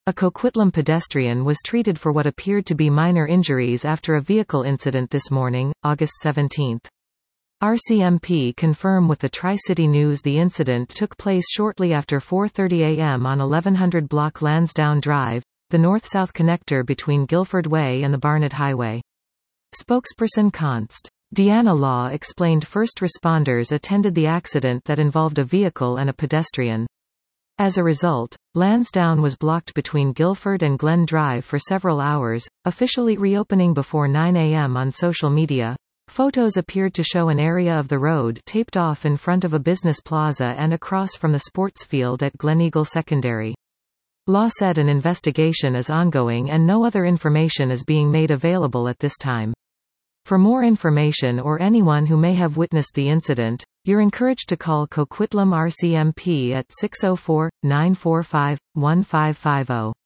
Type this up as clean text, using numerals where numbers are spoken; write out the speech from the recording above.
A Coquitlam pedestrian was treated for what appeared to be minor injuries after a vehicle incident this morning, August 17. RCMP confirm with the Tri-City News the incident took place shortly after 4:30 a.m. on 1100 block Lansdowne Drive, the north-south connector between Guilford Way and the Barnet Highway. Spokesperson Const. Deanna Law explained first responders attended the accident that involved a vehicle and a pedestrian. As a result, Lansdowne was blocked between Guilford and Glen Drive for several hours, officially reopening before 9 a.m. on social media. Photos appeared to show an area of the road taped off in front of a business plaza and across from the sports field at Gleneagle Secondary. Law said an investigation is ongoing and no other information is being made available at this time. For more information or anyone who may have witnessed the incident, you're encouraged to call Coquitlam RCMP at 604-945-1550.